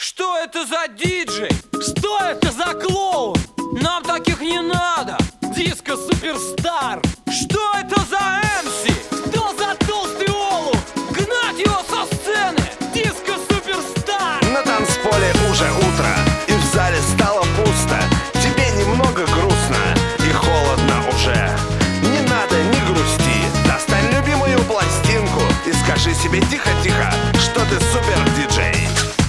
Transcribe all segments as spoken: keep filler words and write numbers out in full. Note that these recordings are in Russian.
Что это за диджей? Что это за клоун? Нам таких не надо. Диско Суперстар. Что это за эмси? Кто за толстый олух? Гнать его со сцены. Диско Суперстар. На танцполе уже утро, и в зале стало пусто. Тебе немного грустно и холодно уже. Не надо, не грусти. Достань любимую пластинку и скажи себе тихо-тихо, что ты супер-диджей.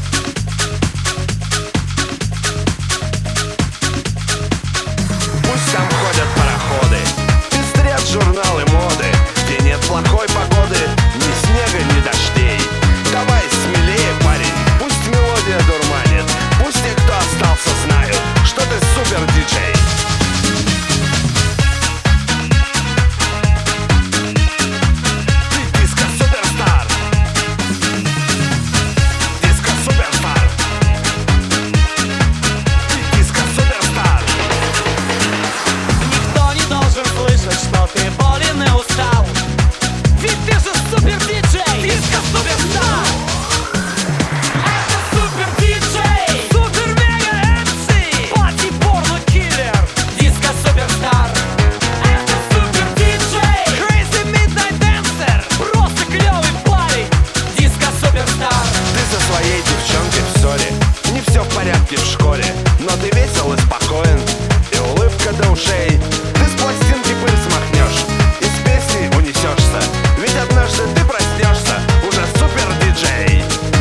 Пусть там ходят пароходы, пестрят журналы моды, где нет плохой погоды, ни снега, ни дождей. Давай смелее, парень, пусть мелодия дурманит, пусть те, кто остался, знают, что ты супер-диджей. Ты диско-суперстар. Диско-суперстар. Ты диско-суперстар. Никто не должен слышать, что ты болен и устал. Ведь ты же супер-диджей. Диско Суперстар. Это супер-диджей. Супер-мега-эмси. Пати-порно-киллер. Диско Суперстар. Это супер-диджей. Crazy Midnight Dancer. Просто клевый парень. Диско Суперстар. Ты со своей девчонкой в ссоре, не все в порядке в школе, но ты весел и спокоен, и улыбка до ушей. Ты с пластинки пыль смахнешь, из песни унесешься, ведь однажды ты проснешься уже супер-диджей.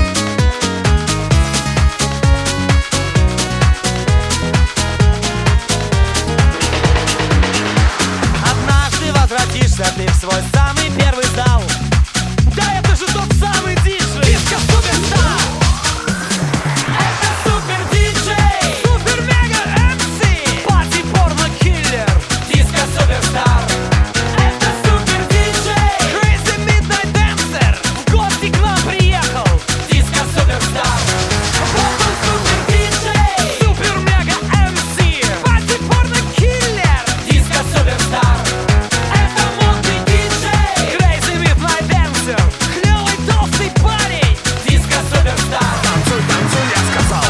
Однажды возвратишься ты в свой самый первый зал. Да это же тот самый диджей. Диско Суперстар. Это супер-диджей. Супер-мега-эмси. Пати-порно-киллер. Диско Суперстар. Это супер-диджей. Crazy Midnight Dancer. В гости к нам приехал. Диско Суперстар. Вот он супер-диджей. Супер-мега-эмси. Пати-порно-киллер. Диско Суперстар. Это модный диджей. Crazy Midnight Dancer. Клевый толстый парень. Диско Суперстар. Танцуй, танцуй, я сказал.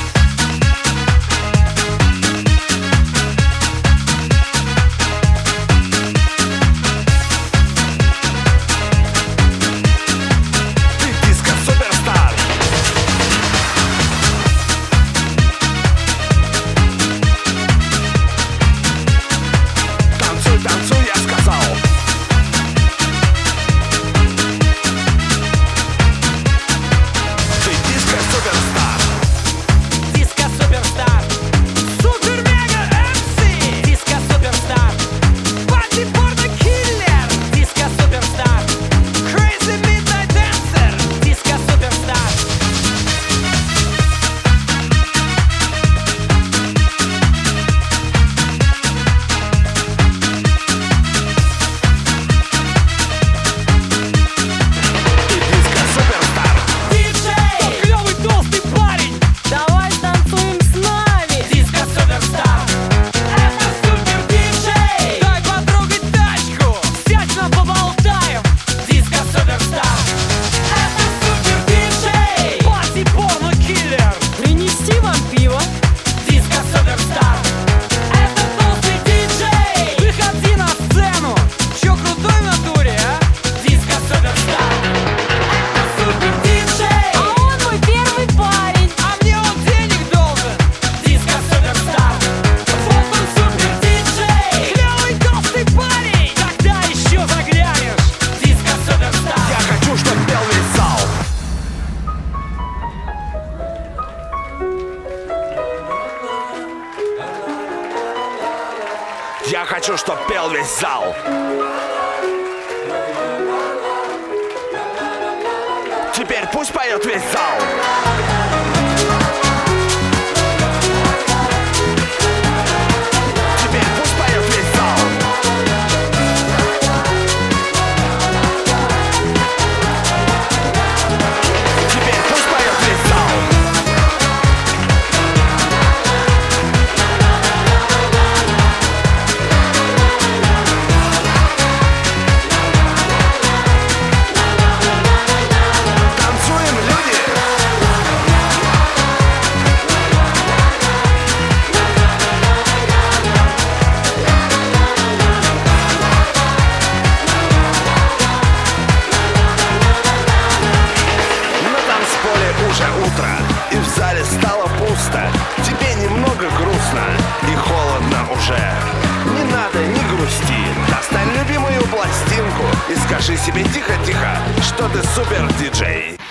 Ты диско-суперстар. Танцуй, танцуй, я сказал. Ты диско-суперстар. Диско Суперстар. Супер-мега-эмси. Диско Суперстар. Пати-порно-киллер. Диско Суперстар. Crazy Midnight Dancer. Диско Суперстар. Ты диско-суперстар. Диджей! Тот клевый толстый парень! Давай танцуем с нами! Диско Суперстар! Это супер-диджей! Дай потрогать тачку! Сядь, нам поболтаем! Диско Суперстар! Это супер-диджей! Пати-порно-киллер! Принести вам пиво? Диско Суперстар! Это толстый диджей! Выходи на сцену! Чё крутой в натуре, а? Диско Суперстар! Это супер-диджей! А он мой первый парень! А мне он денег должен! Диско Суперстар! Вот он супер-диджей! Клевый толстый парень! Когда еще заглянешь? Диско Суперстар! Я хочу, чтоб пел весь зал. Я хочу, чтоб пел весь зал. Теперь пусть поет весь зал. Теперь пусть поет весь зал. Теперь пусть поет весь зал. Танцуем, люди! И в зале стало пусто. Тебе немного грустно и холодно уже. Не надо, не грусти. Достань любимую пластинку и скажи себе тихо-тихо, что ты супер диджей.